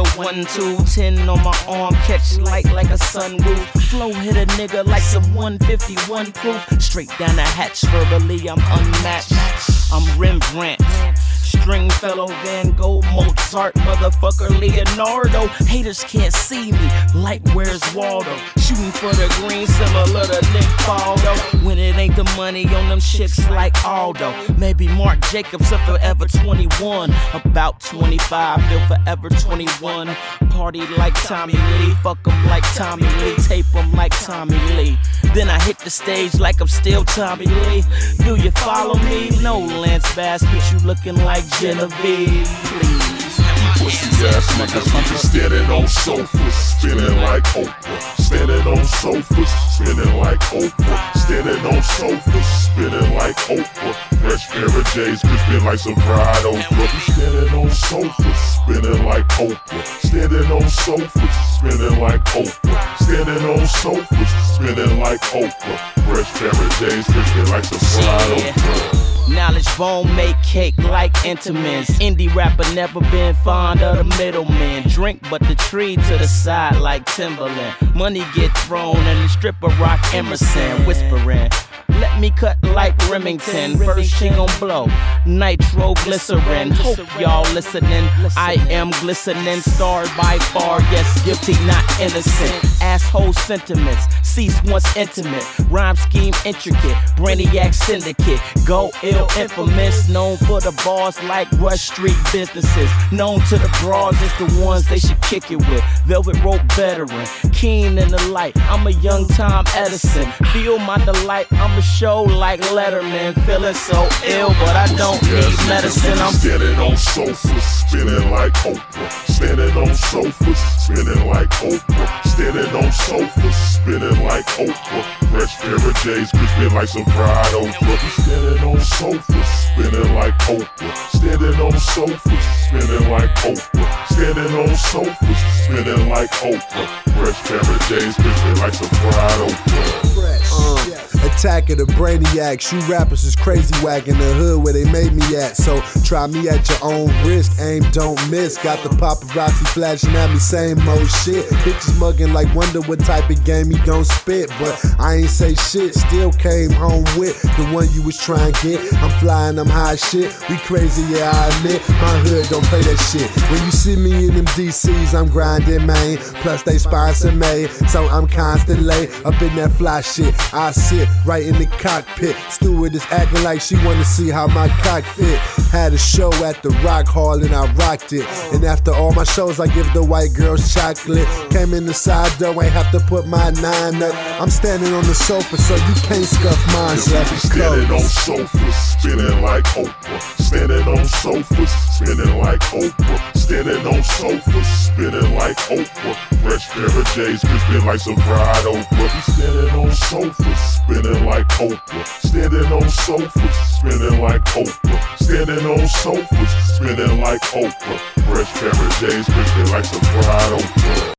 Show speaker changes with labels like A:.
A: a 1, 2, 10 on my arm, catch light like a sunroof. Flow hit a nigga like some 151 proof. Straight down the hatch, verbally I'm unmatched. I'm Rembrandt, Stringfellow, Van Gogh, Mozart, motherfucker Leonardo. Haters can't see me like where's Waldo. Shooting for the green, similar to Nick Faldo. When it ain't the money on them chicks like Aldo. Maybe Mark Jacobs if forever 21. About 25, they'll forever 21. Party like Tommy Lee, fuck 'em like Tommy Lee, tape 'em like Tommy Lee. Then I hit the stage like I'm still Tommy Lee. Do you follow me? No, Lance Bass, but you looking like Genevieve, please.
B: Pussy ass niggas, we just standing on sofas, spinning like Oprah. Standing on sofas, spinning like Oprah. Standing on sofas, spinning like Oprah. Fresh pair of J's, crispin' like some fried okra. Standing on sofas, spinning like Oprah. Standing on sofas, spinning like Oprah. Standing on sofas, spinning like Oprah. Fresh pair of J's, crispin' like some fried okra.
A: Knowledge bone make cake like Intamins. Indie rapper never been fond of the middleman. Drink but the tree to the side like Timberland. Money get thrown and the stripper rock Emerson. Whispering, let me cut like Remington. First she gon' blow nitro glycerin. Hope y'all listening. I am glistening, starred by far. Yes, guilty, not innocent. Asshole sentiments, cease once intimate. Rhyme scheme intricate, Brainiac syndicate. Go ill infamous, known for the bars like Rush Street businesses. Known to the broads as the ones they should kick it with. Velvet rope veteran, keen in the light. I'm a young Tom Edison. Feel my delight, I'm a show like Letterman. Feeling so ill, but I don't need medicine. I'm
B: standing on sofas, spinning like Oprah. Standing on sofas, spinning like Oprah. Standing on sofas, spinning like Oprah. Fresh pair of J's, crispin' like some fried okra. Standing on sofas, spinning like Oprah. Standing on sofas, spinning like Oprah. Standing on sofas, spinning like Oprah. Fresh pair of J's, crispin' like some fried okra.
C: Attack of the Brainiacs, you rappers is crazy whack in the hood where they made me at. So try me at your own risk, aim don't miss. Got the paparazzi flashing at me, same old shit. Bitches mugging like wonder what type of game he gon' spit. But I ain't say shit, still came home with the one you was trying to get. I'm flying, I'm high shit, we crazy, yeah I admit. My hood don't play that shit. When you see me in them DCs, I'm grinding, man. Plus they sponsor me, so I'm constantly up in that fly shit. I sit right in the cockpit. Stewardess acting like she wanna see how my cock fit. Had a show at the Rock Hall and I rocked it. And after all my shows, I give the white girls chocolate. Came in the side door, ain't have to put my 9 up. I'm standing on the sofa, so you can't scuff mine.
B: Standing on sofas, spinning like Oprah. Standing on sofas, spinning like Oprah. Standing on sofas, spinning like Oprah. Fresh pair of J's, crispin' like some fried okra. Standing on sofas, spinning like Oprah. Standing on sofas, spinning like Oprah. Standing on sofas, spinning like Oprah. Fresh pair of J's, crispin' like some fried okra.